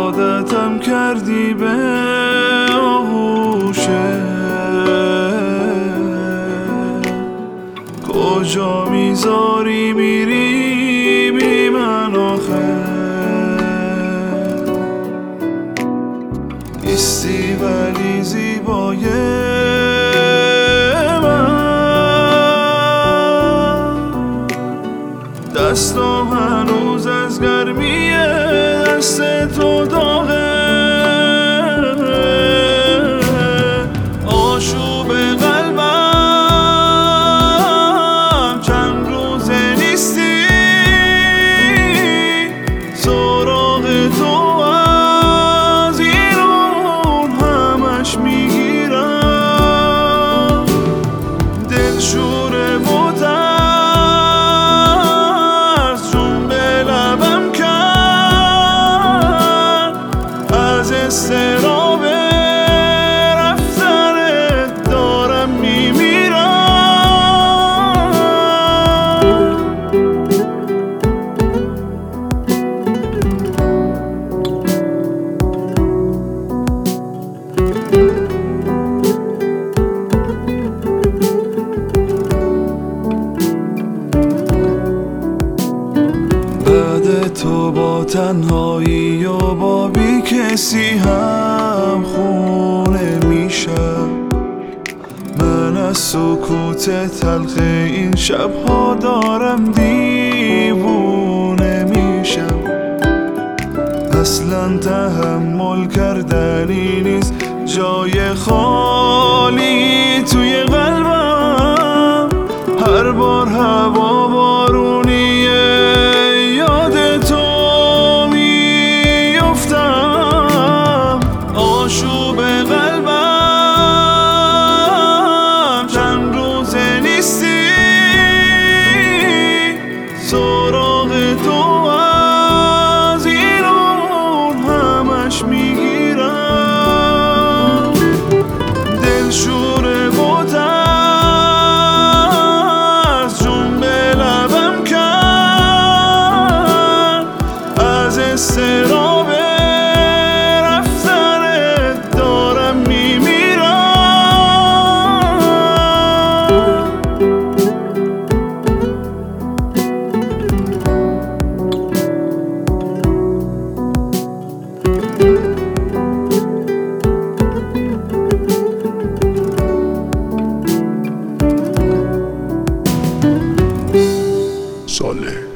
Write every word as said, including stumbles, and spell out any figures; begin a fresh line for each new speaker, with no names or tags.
عادتم کردی به آغوشه، کجا میذاری میری بی من آخه؟ نیستی ولی زیبای من، دستم هنوز از گرمی دست تو داغه. آشوب قلبم چند روزه نیستی، سراغ تو از ایرون همش میگیرم. دل شوره و ترس جون به لبم کرد، از استراب رفتنت دارم میمیرم. بعد تو با تنهایی و با بی کسی هم خونه میشم. من از سکوت تلخ این شبها دارم دیوونه میشم. اصلا تحمل کردنی نیست جای خالی توی قلبم. هر بار هوا بارونیه یاد تو میفتم. آشوب قلبم چند روزه نیستی، سراغ تو از ایرون همش میگیرم. دل شوره و ترس جون به لبم کرد، از استراب رفتنت دارم میمیرم.
صالح